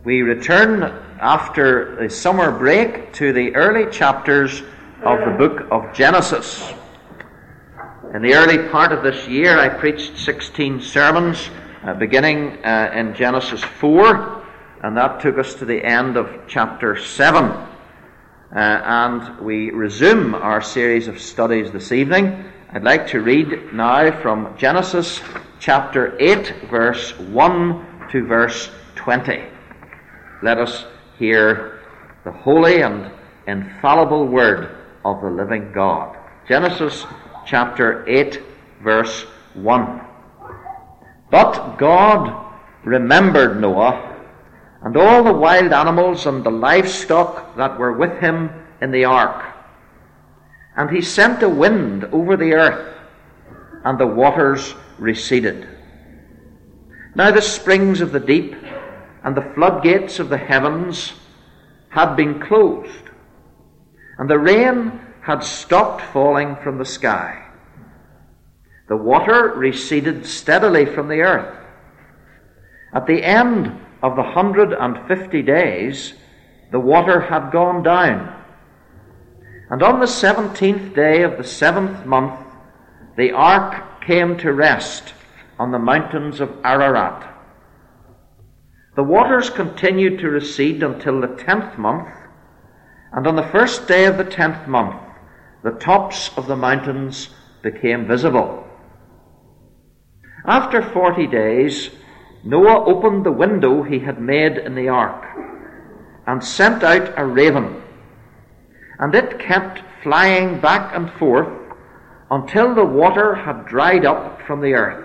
We return after a summer break to the early chapters of the book of Genesis. In the early part of this year, I preached 16 sermons, beginning in Genesis 4, and that took us to the end of chapter 7. And we resume our series of studies this evening. I'd like to read now from Genesis chapter 8, verse 1 to verse 20. Let us hear the holy and infallible word of the living God. Genesis chapter 8, verse 1. But God remembered Noah, and all the wild animals and the livestock that were with him in the ark. And he sent a wind over the earth, and the waters receded. Now the springs of the deep and the floodgates of the heavens had been closed, and the rain had stopped falling from the sky. The water receded steadily from the earth. At the end of the 150 days, the water had gone down. And on the 17th day of the 7th month, the ark came to rest on the mountains of Ararat. The waters continued to recede until the 10th month, and on the first day of the 10th month, the tops of the mountains became visible. After 40 days, Noah opened the window he had made in the ark and sent out a raven, and it kept flying back and forth until the water had dried up from the earth.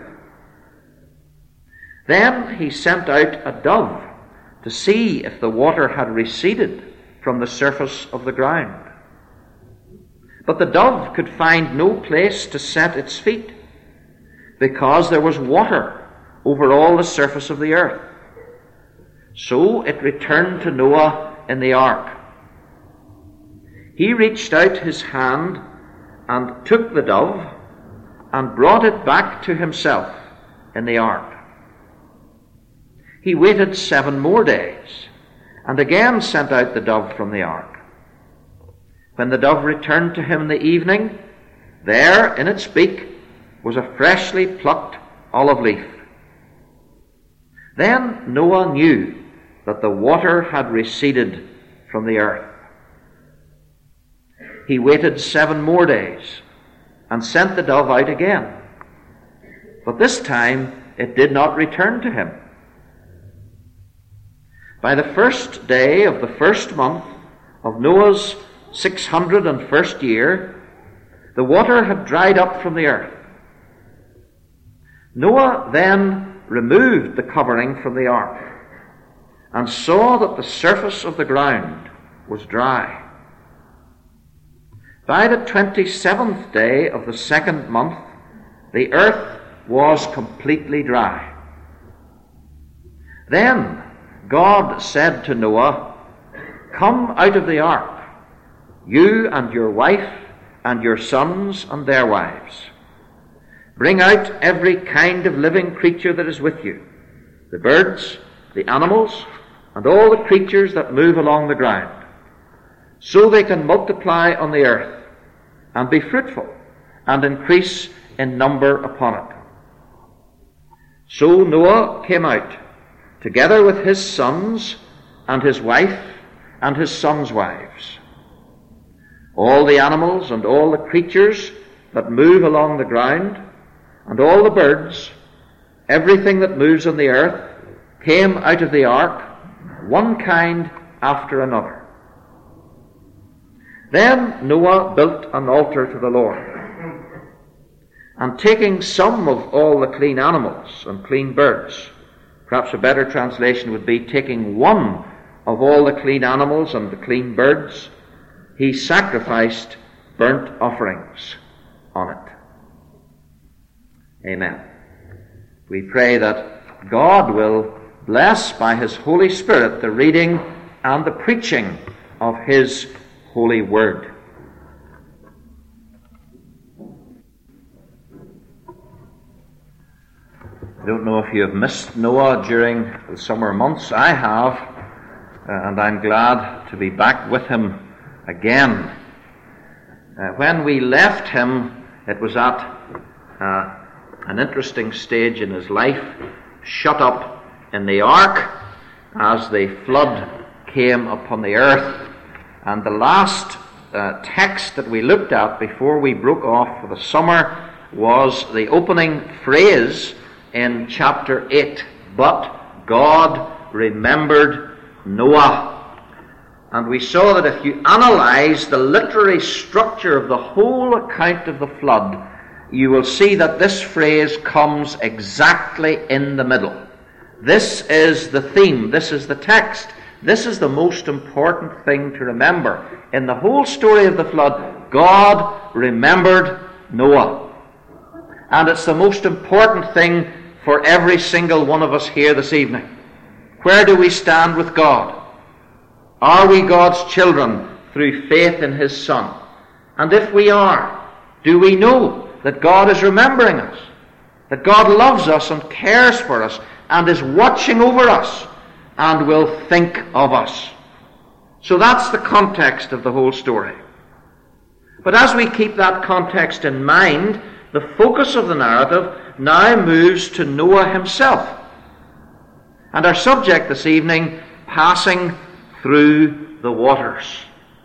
Then he sent out a dove to see if the water had receded from the surface of the ground. But the dove could find no place to set its feet, because there was water over all the surface of the earth. So it returned to Noah in the ark. He reached out his hand and took the dove and brought it back to himself in the ark. He waited 7 more days and again sent out the dove from the ark. When the dove returned to him in the evening, there in its beak was a freshly plucked olive leaf. Then Noah knew that the water had receded from the earth. He waited 7 more days and sent the dove out again. But this time it did not return to him. By the first day of the 1st month of Noah's 601st year, the water had dried up from the earth. Noah then removed the covering from the ark and saw that the surface of the ground was dry. By the 27th day of the 2nd month, the earth was completely dry. Then God said to Noah, "Come out of the ark, you and your wife and your sons and their wives. Bring out every kind of living creature that is with you, the birds, the animals, and all the creatures that move along the ground, so they can multiply on the earth and be fruitful and increase in number upon it." So Noah came out, together with his sons and his wife and his sons' wives. All the animals and all the creatures that move along the ground, and all the birds, everything that moves on the earth, came out of the ark, one kind after another. Then Noah built an altar to the Lord, and taking some of all the clean animals and clean birds, perhaps a better translation would be taking one of all the clean animals and the clean birds, he sacrificed burnt offerings on it. Amen. We pray that God will bless by his Holy Spirit the reading and the preaching of his holy word. I don't know if you have missed Noah during the summer months. I have. and I'm glad to be back with him again. When we left him, it was at an interesting stage in his life, shut up in the ark as the flood came upon the earth. And the last text that we looked at before we broke off for the summer was the opening phrase in chapter 8, "But God remembered Noah." And we saw that if you analyze the literary structure of the whole account of the flood, you will see that this phrase comes exactly in the middle. This is the theme. This is the text. This is the most important thing to remember. In the whole story of the flood, God remembered Noah. And it's the most important thing for every single one of us here this evening. Where do we stand with God? Are we God's children through faith in His Son? And if we are, do we know that God is remembering us? That God loves us and cares for us and is watching over us and will think of us? So that's the context of the whole story. But as we keep that context in mind, the focus of the narrative now moves to Noah himself. And our subject this evening, passing through the waters.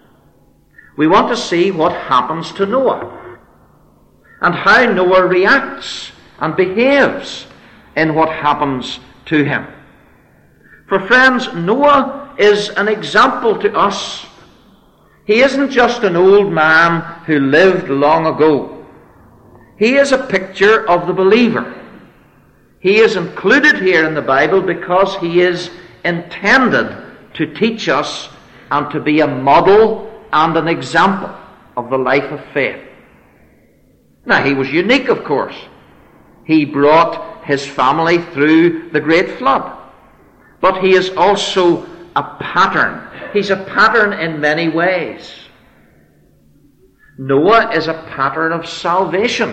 We want to see what happens to Noah and how Noah reacts and behaves in what happens to him. For friends, Noah is an example to us. He isn't just an old man who lived long ago. He is a picture of the believer. He is included here in the Bible because he is intended to teach us and to be a model and an example of the life of faith. Now, he was unique, of course. He brought his family through the great flood. But he is also a pattern. He's a pattern in many ways. Noah is a pattern of salvation.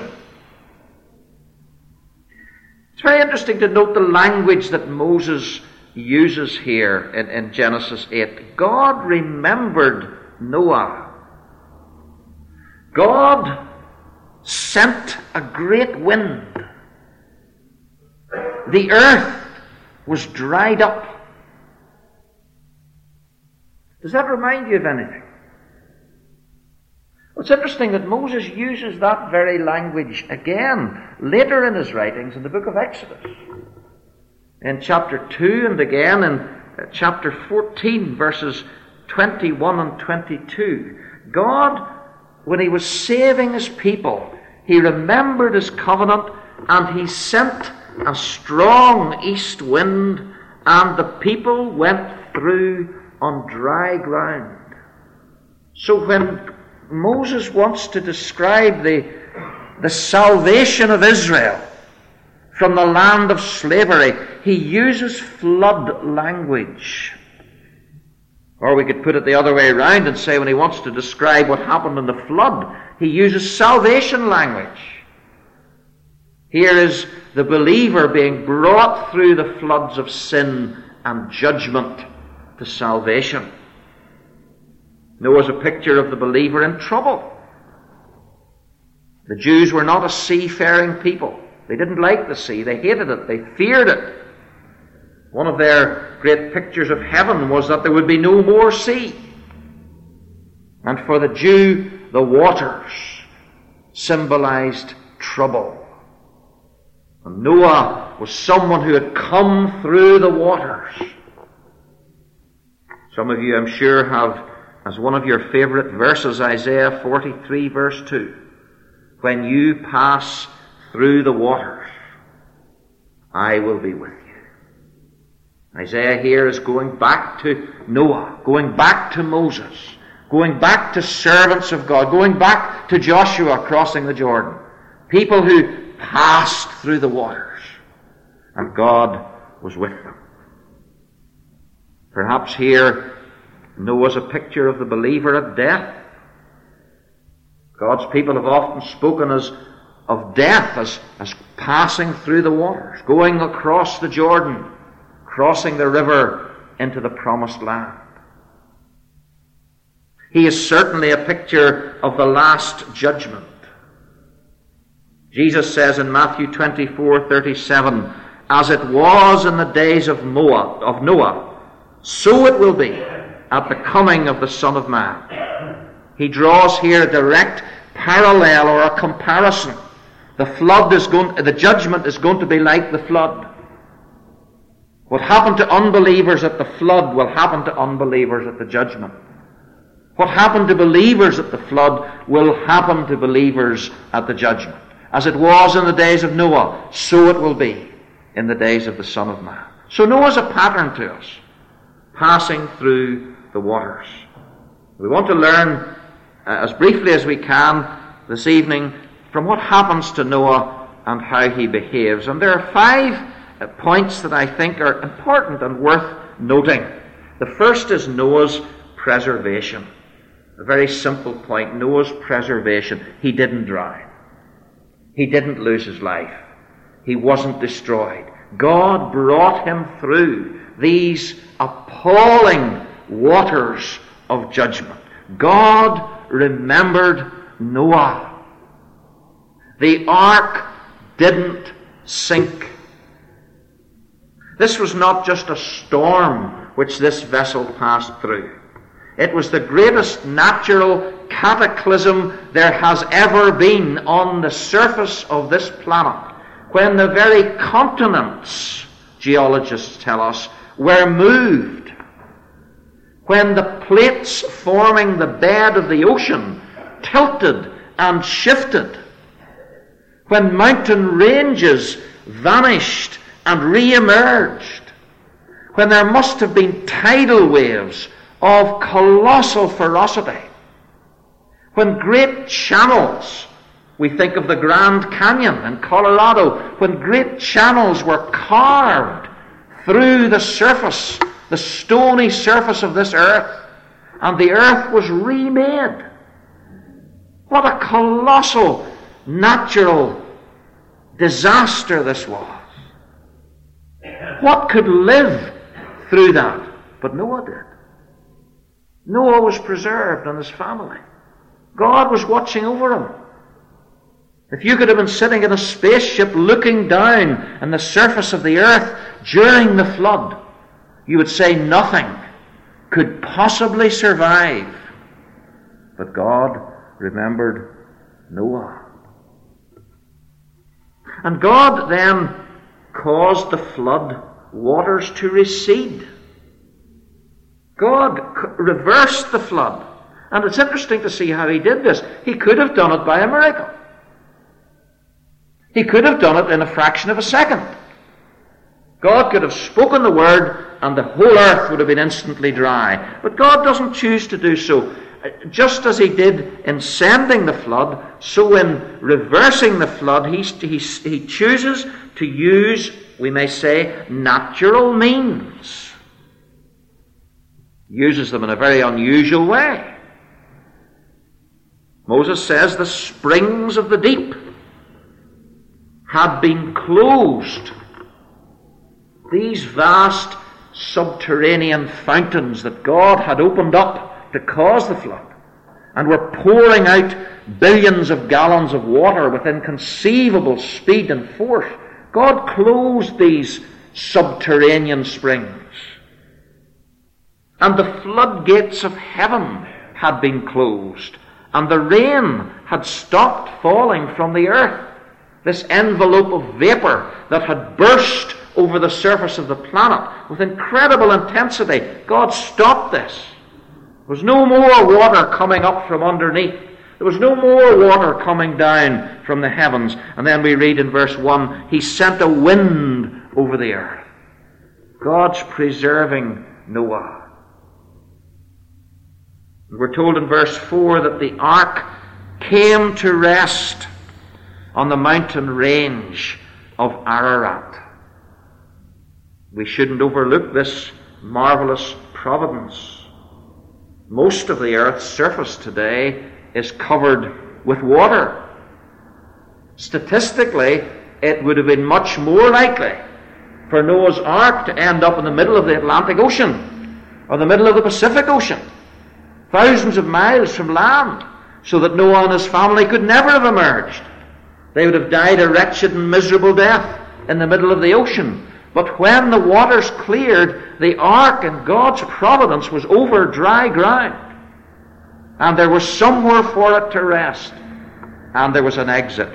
It's very interesting to note the language that Moses uses here in Genesis 8. God remembered Noah. God sent a great wind. The earth was dried up. Does that remind you of anything? Well, it's interesting that Moses uses that very language again later in his writings in the book of Exodus. In chapter 2 and again in chapter 14, verses 21 and 22. God, when He was saving His people, He remembered His covenant and He sent a strong east wind, and the people went through on dry ground. So when Moses wants to describe the salvation of Israel from the land of slavery, he uses flood language. Or we could put it the other way around and say when he wants to describe what happened in the flood, he uses salvation language. Here is the believer being brought through the floods of sin and judgment to salvation. Noah's a picture of the believer in trouble. The Jews were not a seafaring people. They didn't like the sea. They hated it. They feared it. One of their great pictures of heaven was that there would be no more sea. And for the Jew, the waters symbolized trouble. And Noah was someone who had come through the waters. Some of you, I'm sure, have as one of your favorite verses Isaiah 43, verse 2. When you pass through the waters, I will be with you. Isaiah here is going back to Noah, going back to Moses, going back to servants of God, going back to Joshua crossing the Jordan. People who passed through the waters, and God was with them. Perhaps here Noah's a picture of the believer at death. God's people have often spoken of death as passing through the waters, going across the Jordan, crossing the river into the promised land. He is certainly a picture of the last judgment. Jesus says in Matthew 24:37, "As it was in the days of Noah, so it will be at the coming of the Son of Man." He draws here a direct parallel or a comparison. The judgment is going to be like the flood. What happened to unbelievers at the flood will happen to unbelievers at the judgment. What happened to believers at the flood will happen to believers at the judgment. As it was in the days of Noah, so it will be in the days of the Son of Man. So Noah's a pattern to us, passing through the waters. We want to learn as briefly as we can this evening from what happens to Noah and how he behaves. And there are 5 points that I think are important and worth noting. The first is Noah's preservation. A very simple point, Noah's preservation. He didn't drown. He didn't lose his life. He wasn't destroyed. God brought him through these appalling waters of judgment. God remembered Noah. The ark didn't sink. This was not just a storm which this vessel passed through. It was the greatest natural cataclysm there has ever been on the surface of this planet, when the very continents, geologists tell us, were moved, when the plates forming the bed of the ocean tilted and shifted, when mountain ranges vanished and re-emerged, when there must have been tidal waves of colossal ferocity, when great channels, we think of the Grand Canyon in Colorado, when great channels were carved through the surface, the stony surface of this earth, and the earth was remade. What a colossal natural disaster this was. What could live through that? But Noah did. Noah was preserved and his family. God was watching over him. If you could have been sitting in a spaceship looking down on the surface of the earth during the flood, you would say nothing could possibly survive. But God remembered Noah. And God then caused the flood waters to recede. God reversed the flood. And it's interesting to see how he did this. He could have done it by a miracle. He could have done it in a fraction of a second. God could have spoken the word and the whole earth would have been instantly dry. But God doesn't choose to do so. Just as he did in sending the flood, so in reversing the flood, he chooses to use, we may say, natural means. Uses them in a very unusual way. Moses says the springs of the deep had been closed. These vast subterranean fountains that God had opened up to cause the flood and were pouring out billions of gallons of water with inconceivable speed and force. God closed these subterranean springs. And the floodgates of heaven had been closed. And the rain had stopped falling from the earth. This envelope of vapor that had burst over the surface of the planet with incredible intensity. God stopped this. There was no more water coming up from underneath. There was no more water coming down from the heavens. And then we read in verse 1, he sent a wind over the earth. God's preserving Noah. We're told in verse 4 that the ark came to rest on the mountain range of Ararat. We shouldn't overlook this marvelous providence. Most of the earth's surface today is covered with water. Statistically, it would have been much more likely for Noah's ark to end up in the middle of the Atlantic Ocean or the middle of the Pacific Ocean, thousands of miles from land, so that Noah and his family could never have emerged. They would have died a wretched and miserable death in the middle of the ocean. But when the waters cleared, the ark in God's providence was over dry ground. And there was somewhere for it to rest. And there was an exit.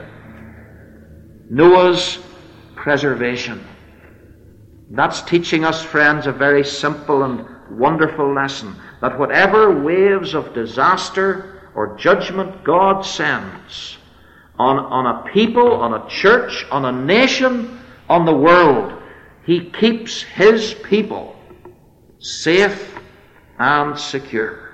Noah's preservation. That's teaching us, friends, a very simple and wonderful lesson. That whatever waves of disaster or judgment God sends on a people, on a church, on a nation, on the world, He keeps His people safe and secure.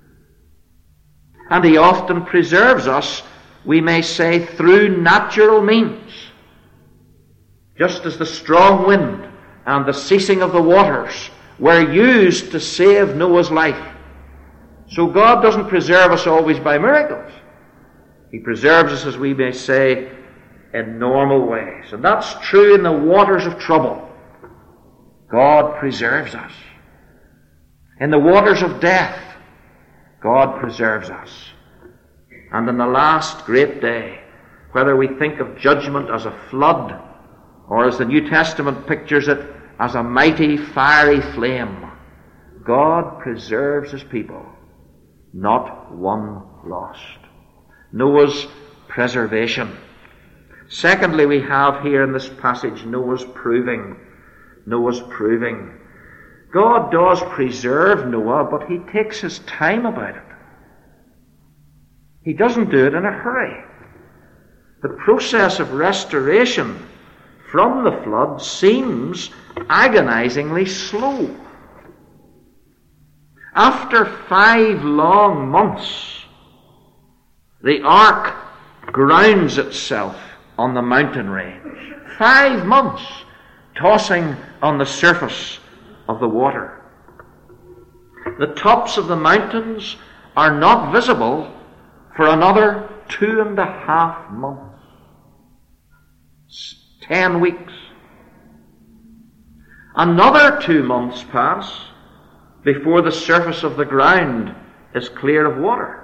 And He often preserves us, we may say, through natural means. Just as the strong wind and the ceasing of the waters were used to save Noah's life. So God doesn't preserve us always by miracles. He preserves us, as we may say, in normal ways. And that's true in the waters of trouble. God preserves us. In the waters of death, God preserves us. And in the last great day, whether we think of judgment as a flood, or as the New Testament pictures it, as a mighty fiery flame, God preserves His people, not one lost. Noah's preservation. Secondly, we have here in this passage Noah's proving. Noah's proving. God does preserve Noah, but He takes His time about it. He doesn't do it in a hurry. The process of restoration from the flood seems agonizingly slow. After 5 long months, the ark grounds itself on the mountain range. 5 months tossing on the surface of the water. The tops of the mountains are not visible for another 2.5 months. 10 weeks. Another 2 months pass before the surface of the ground is clear of water.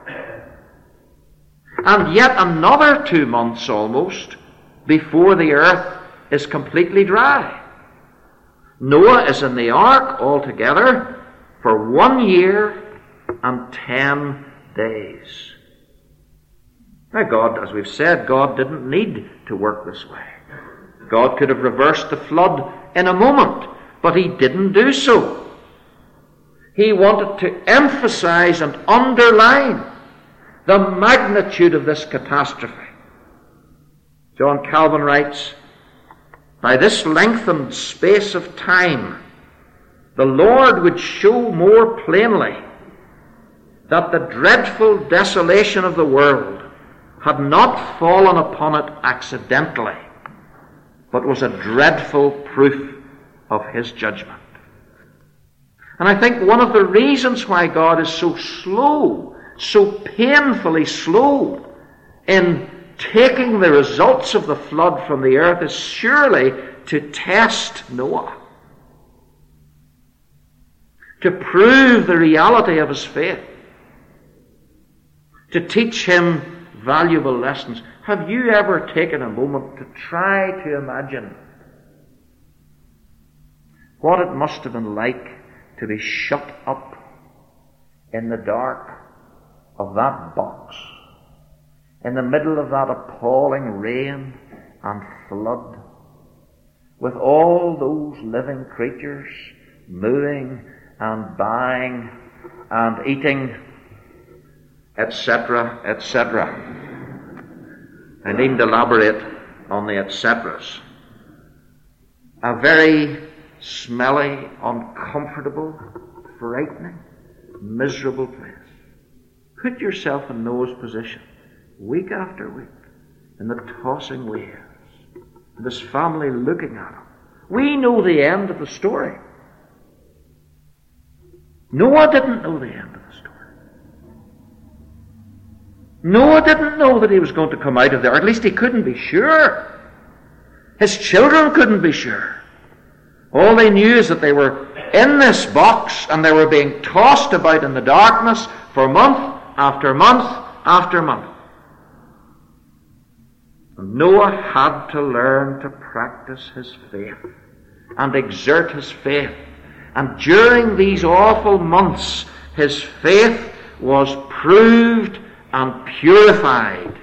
And yet another 2 months almost before the earth is completely dry. Noah is in the ark altogether for 1 year and 10 days. Now God, as we've said, God didn't need to work this way. God could have reversed the flood in a moment, but He didn't do so. He wanted to emphasize and underline the magnitude of this catastrophe. John Calvin writes, "By this lengthened space of time, the Lord would show more plainly that the dreadful desolation of the world had not fallen upon it accidentally, but was a dreadful proof of His judgment." And I think one of the reasons why God is so slow, so painfully slow in taking the results of the flood from the earth is surely to test Noah, to prove the reality of his faith, to teach him valuable lessons. Have you ever taken a moment to try to imagine what it must have been like to be shut up in the dark of that box, in the middle of that appalling rain and flood, with all those living creatures mooing and buying and eating, etc., etc. I needn't elaborate on the etceteras. A very smelly, uncomfortable, frightening, miserable place. Put yourself in Noah's position, week after week, in the tossing waves, and his family looking at him. We know the end of the story. Noah didn't know the end of the story. Noah didn't know that he was going to come out of there, or at least he couldn't be sure. His children couldn't be sure. All they knew is that they were in this box and they were being tossed about in the darkness for month after month after month. And Noah had to learn to practice his faith and exert his faith. And during these awful months, his faith was proved and purified.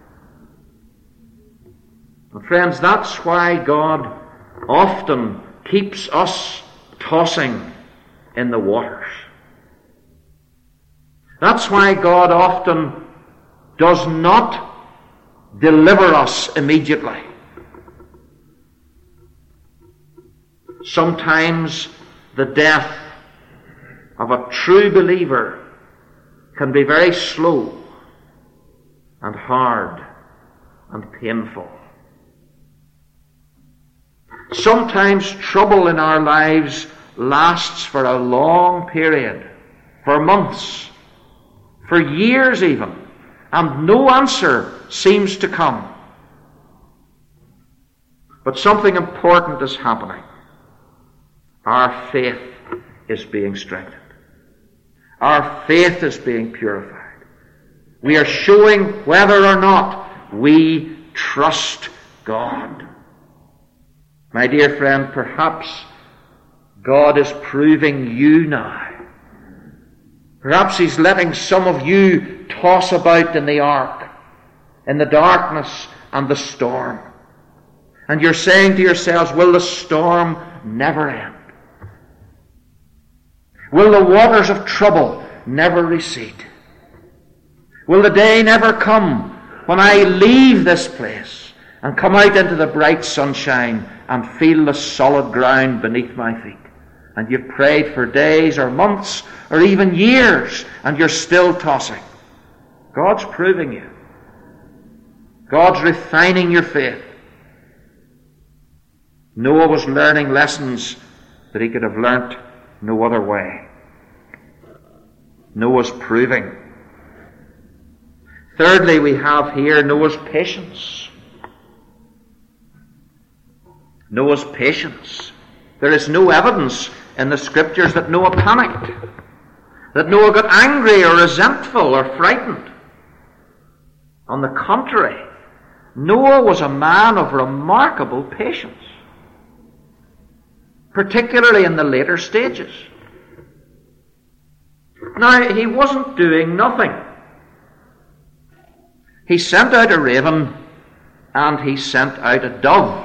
And friends, that's why God often keeps us tossing in the waters. That's why God often does not deliver us immediately. Sometimes the death of a true believer can be very slow and hard and painful. Sometimes trouble in our lives lasts for a long period, for months, for years even, and no answer seems to come. But something important is happening. Our faith is being strengthened. Our faith is being purified. We are showing whether or not we trust God. My dear friend, perhaps God is proving you now. Perhaps He's letting some of you toss about in the ark, in the darkness and the storm. And you're saying to yourselves, will the storm never end? Will the waters of trouble never recede? Will the day never come when I leave this place and come out into the bright sunshine and feel the solid ground beneath my feet? And you've prayed for days or months or even years and you're still tossing. God's proving you. God's refining your faith. Noah was learning lessons that he could have learnt no other way. Noah's proving. Thirdly, we have here Noah's patience. Noah's patience. There is no evidence in the Scriptures that Noah panicked, that Noah got angry or resentful or frightened. On the contrary, Noah was a man of remarkable patience, particularly in the later stages. Now, he wasn't doing nothing. He sent out a raven and he sent out a dove.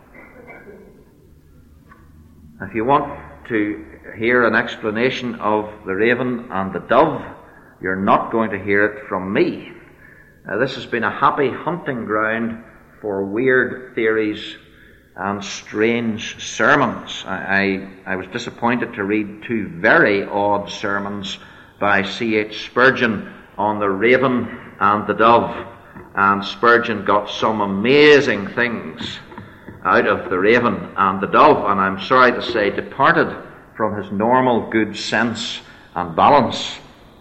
If you want to hear an explanation of the raven and the dove, you're not going to hear it from me. This has been a happy hunting ground for weird theories and strange sermons. I was disappointed to read two very odd sermons by C.H. Spurgeon on the raven and the dove. And Spurgeon got some amazing things out of the raven and the dove, and I'm sorry to say departed from his normal good sense and balance.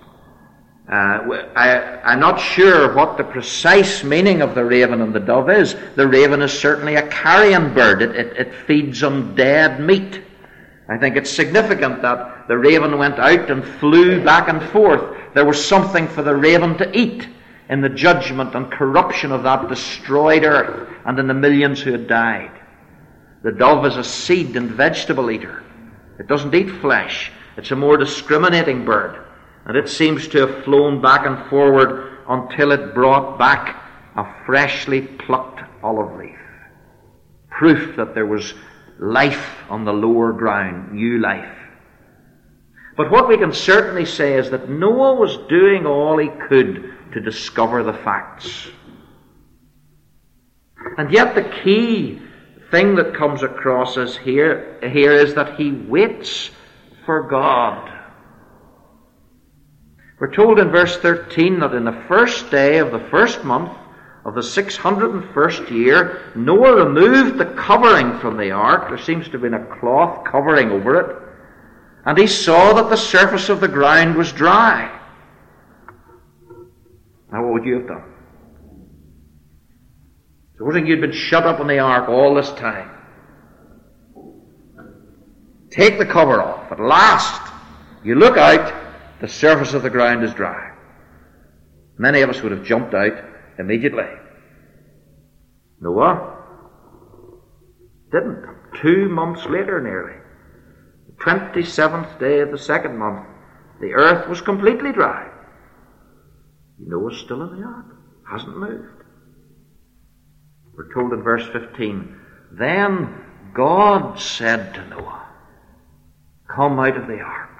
I'm not sure what the precise meaning of the raven and the dove is. The raven is certainly a carrion bird. It feeds on dead meat. I think it's significant that the raven went out and flew back and forth. There was something for the raven to eat in the judgment and corruption of that destroyed earth and in the millions who had died. The dove is a seed and vegetable eater. It doesn't eat flesh. It's a more discriminating bird. And it seems to have flown back and forward until it brought back a freshly plucked olive leaf. Proof that there was life on the lower ground, new life. But what we can certainly say is that Noah was doing all he could to discover the facts. And yet the key thing that comes across us here is that he waits for God. We're told in verse 13 that in the first day of the first month of the 601st year, Noah removed the covering from the ark. There seems to have been a cloth covering over it. And he saw that the surface of the ground was dry. Now, what would you have done? Supposing you'd been shut up in the ark all this time. Take the cover off. At last, you look out the surface of the ground is dry. Many of us would have jumped out immediately. Noah didn't. 2 months later nearly, the 27th day of the 2nd month, the earth was completely dry. Noah's still in the ark, hasn't moved. We're told in verse 15, then God said to Noah, come out of the ark.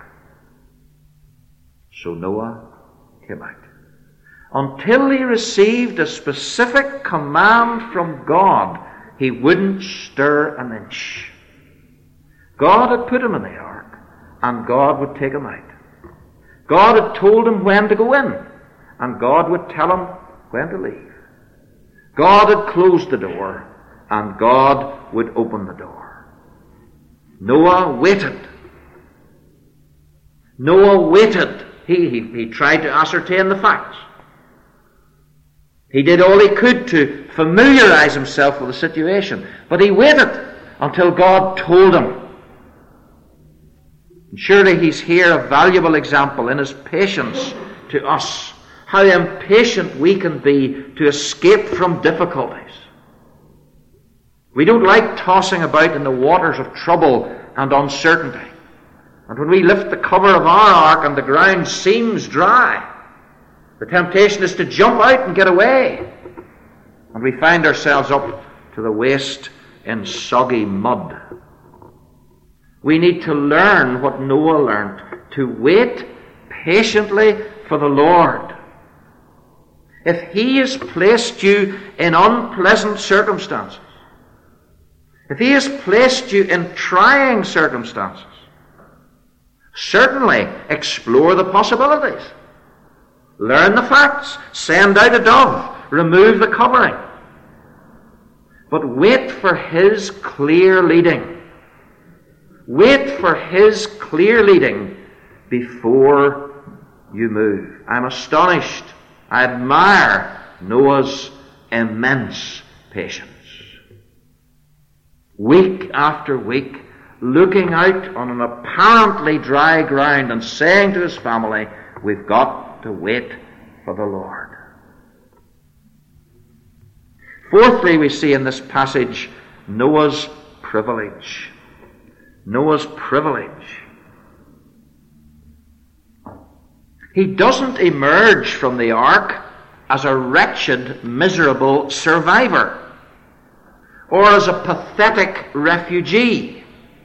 So Noah came out. Until he received a specific command from God, he wouldn't stir an inch. God had put him in the ark, and God would take him out. God had told him when to go in, and God would tell him when to leave. God had closed the door, and God would open the door. Noah waited. Noah waited. He tried to ascertain the facts. He did all he could to familiarize himself with the situation, but he waited until God told him. And surely he's here a valuable example in his patience to us, how impatient we can be to escape from difficulties. We don't like tossing about in the waters of trouble and uncertainty. And when we lift the cover of our ark and the ground seems dry, the temptation is to jump out and get away. And we find ourselves up to the waist in soggy mud. We need to learn what Noah learned, to wait patiently for the Lord. If he has placed you in unpleasant circumstances, if he has placed you in trying circumstances, certainly explore the possibilities. Learn the facts. Send out a dove. Remove the covering. But wait for his clear leading. Wait for his clear leading before you move. I'm astonished. I admire Noah's immense patience. Week after week, looking out on an apparently dry ground and saying to his family, we've got to wait for the Lord. Fourthly, we see in this passage Noah's privilege. Noah's privilege. He doesn't emerge from the ark as a wretched, miserable survivor or as a pathetic refugee.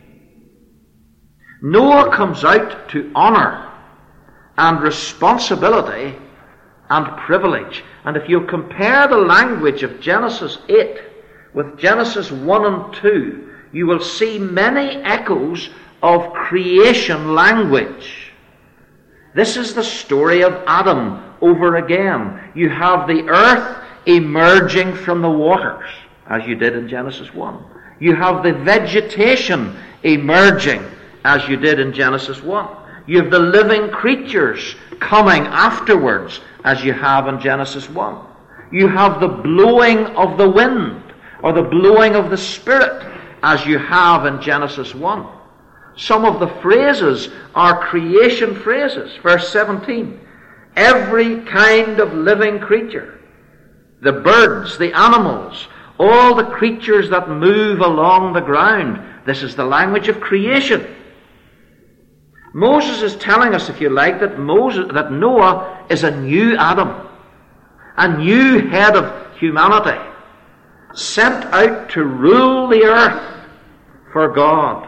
Noah comes out to honor and responsibility and privilege. And if you compare the language of Genesis 8 with Genesis 1 and 2, you will see many echoes of creation language. This is the story of Adam over again. You have the earth emerging from the waters, as you did in Genesis 1. You have the vegetation emerging, as you did in Genesis 1. You have the living creatures coming afterwards, as you have in Genesis 1. You have the blowing of the wind, or the blowing of the Spirit, as you have in Genesis 1. Some of the phrases are creation phrases. Verse 17. Every kind of living creature, the birds, the animals, all the creatures that move along the ground. This is the language of creation. Moses is telling us, if you like, that Noah is a new Adam, a new head of humanity, sent out to rule the earth for God.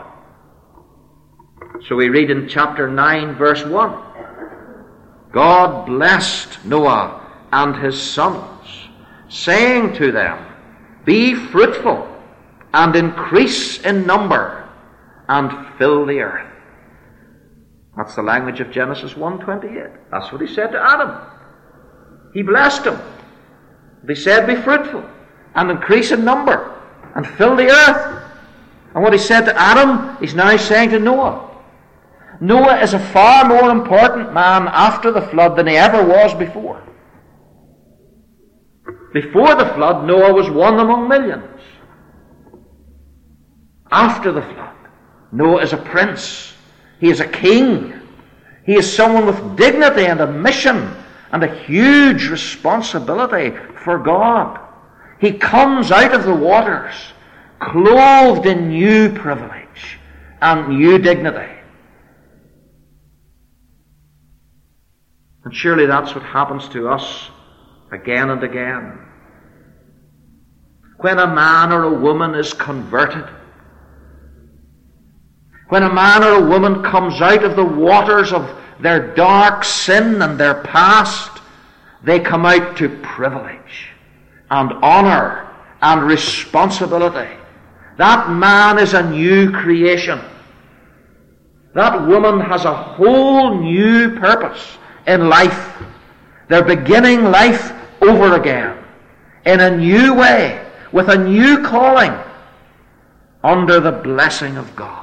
So we read in chapter 9, verse 1, God blessed Noah and his sons, saying to them, be fruitful and increase in number and fill the earth. That's the language of Genesis 1:28. That's what he said to Adam. He blessed him. He said, be fruitful and increase in number and fill the earth. And what he said to Adam, he's now saying to Noah. Noah is a far more important man after the flood than he ever was before. Before the flood, Noah was one among millions. After the flood, Noah is a prince. He is a king. He is someone with dignity and a mission and a huge responsibility for God. He comes out of the waters clothed in new privilege and new dignity. And surely that's what happens to us again and again. When a man or a woman is converted, when a man or a woman comes out of the waters of their dark sin and their past, they come out to privilege and honor and responsibility. That man is a new creation. That woman has a whole new purpose in life. They're beginning life over again in a new way, with a new calling, under the blessing of God.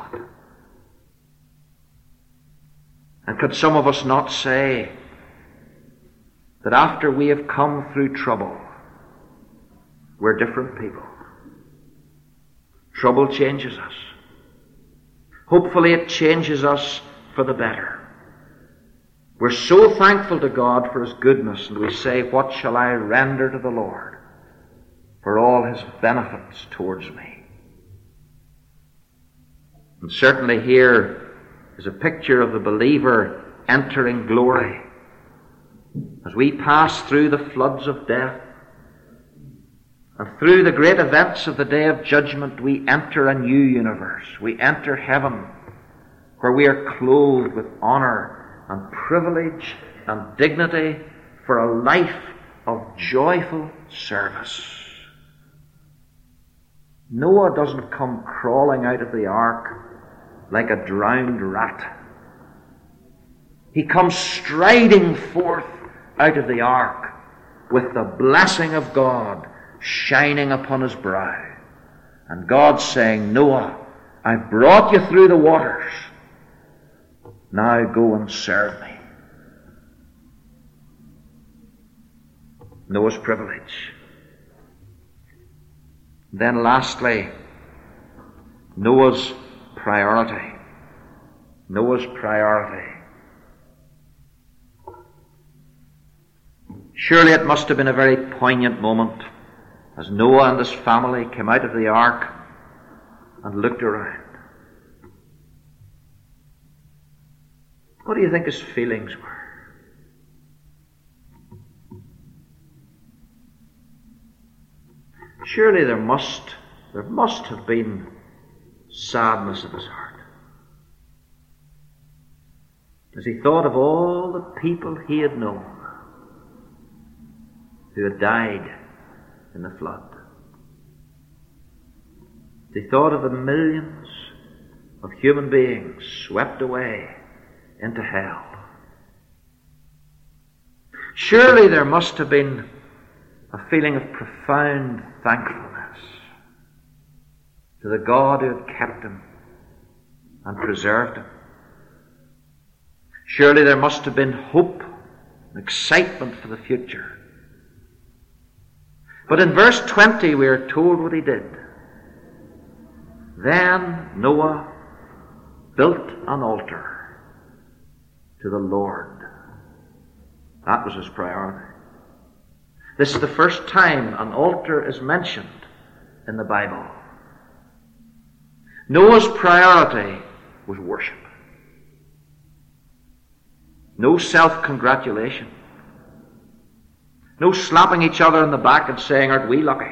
And could some of us not say that after we have come through trouble, we're different people? Trouble changes us. Hopefully it changes us for the better. We're so thankful to God for His goodness, and we say, what shall I render to the Lord for all His benefits towards me? And certainly here is a picture of the believer entering glory. As we pass through the floods of death and through the great events of the day of judgment, we enter a new universe. We enter heaven, where we are clothed with honor and privilege and dignity for a life of joyful service. Noah doesn't come crawling out of the ark like a drowned rat. He comes striding forth out of the ark with the blessing of God shining upon his brow. And God saying, Noah, I've brought you through the waters. Now go and serve me. Noah's privilege. Then lastly, Noah's priority. Noah's priority. Surely it must have been a very poignant moment as Noah and his family came out of the ark and looked around. What do you think his feelings were? Surely there must have been sadness in his heart as he thought of all the people he had known who had died in the flood. He thought of the millions of human beings swept away into hell. Surely there must have been a feeling of profound thankfulness to the God who had kept him and preserved him. Surely there must have been hope and excitement for the future. But in verse 20 we are told what he did. Then Noah built an altar to the Lord. That was his priority. This is the first time an altar is mentioned in the Bible. Noah's priority was worship. No self-congratulation. No slapping each other on the back and saying, aren't we lucky?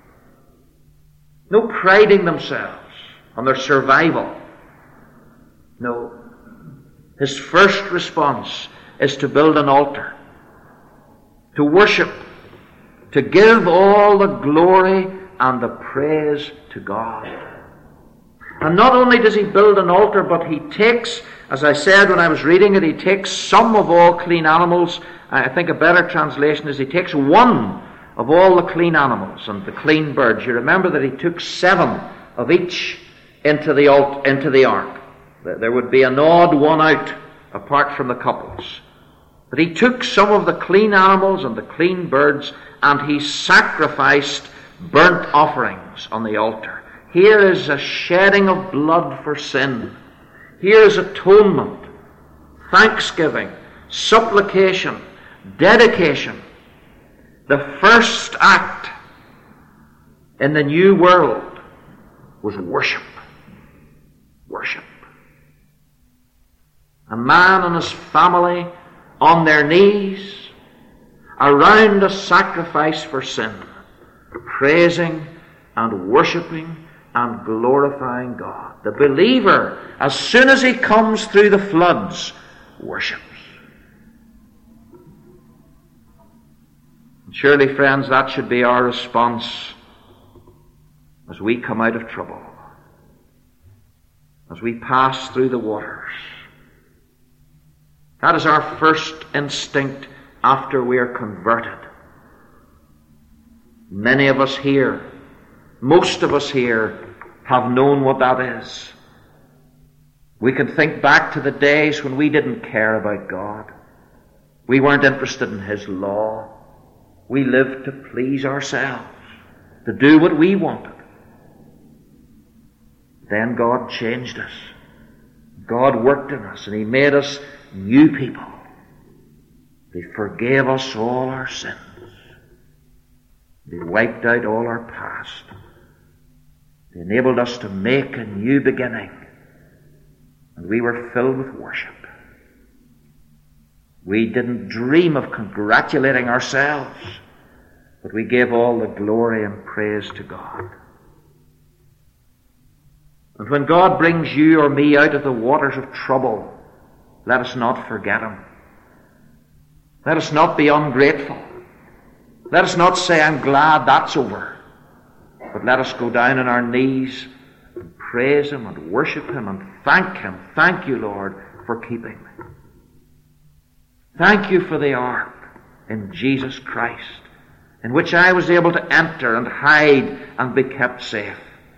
No priding themselves on their survival. No. His first response is to build an altar, to worship, to give all the glory and the praise to God. And not only does he build an altar, but he takes, as I said when I was reading it, he takes some of all clean animals. I think a better translation is he takes one of all the clean animals and the clean birds. You remember that he took 7 of each into the ark. There would be an odd one out apart from the couples. But he took some of the clean animals and the clean birds and he sacrificed burnt offerings on the altar. Here is a shedding of blood for sin. Here is atonement thanksgiving, supplication, dedication. The first act in the new world was worship. Worship. A man and his family on their knees around a sacrifice for sin, praising and worshipping and glorifying God. The believer, as soon as he comes through the floods, worships. And surely, friends, that should be our response as we come out of trouble, as we pass through the waters. That is our first instinct after we are converted. Many of us here, most of us here, have known what that is. We can think back to the days when we didn't care about God. We weren't interested in His law. We lived to please ourselves, to do what we wanted. Then God changed us. God worked in us, and He made us new people. He forgave us all our sins. He wiped out all our past. He enabled us to make a new beginning. And we were filled with worship. We didn't dream of congratulating ourselves, but we gave all the glory and praise to God. And when God brings you or me out of the waters of trouble, let us not forget Him. Let us not be ungrateful. Let us not say, I'm glad that's over. But let us go down on our knees and praise Him and worship Him and thank Him. Thank you, Lord, for keeping me. Thank you for the ark in Jesus Christ, in which I was able to enter and hide and be kept safe.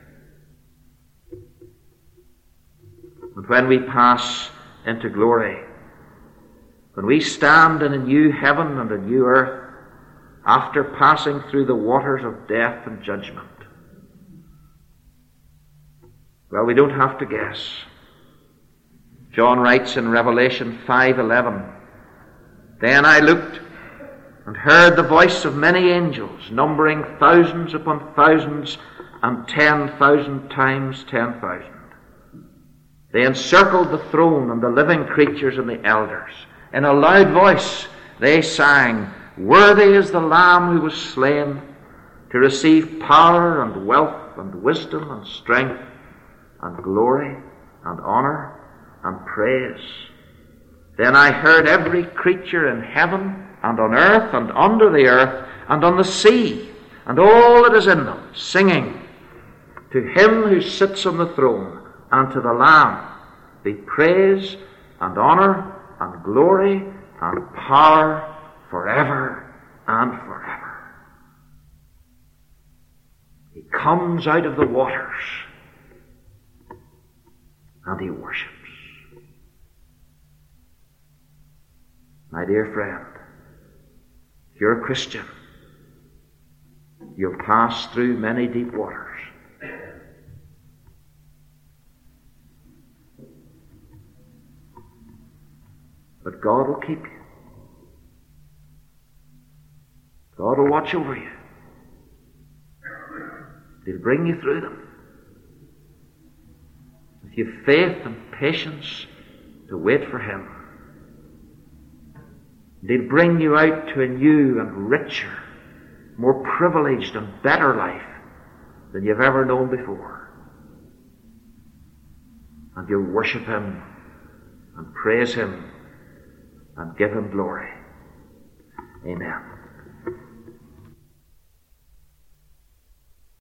And when we pass into glory, when we stand in a new heaven and a new earth, after passing through the waters of death and judgment, well, we don't have to guess. John writes in Revelation 5:11, Then I looked and heard the voice of many angels, numbering thousands upon thousands and 10,000 times 10,000. They encircled the throne and the living creatures and the elders. In a loud voice they sang, Worthy is the Lamb who was slain to receive power and wealth and wisdom and strength and glory and honor and praise. Then I heard every creature in heaven and on earth and under the earth and on the sea and all that is in them, singing, To Him who sits on the throne and to the Lamb be praise and honor and glory and power forever and forever. He comes out of the waters and He worships. My dear friend, if you're a Christian, you'll pass through many deep waters. But God will keep you. God will watch over you. He'll bring you through them. If you have faith and patience to wait for Him, He'll bring you out to a new and richer, more privileged and better life than you've ever known before. And you'll worship Him and praise Him and give Him glory. Amen.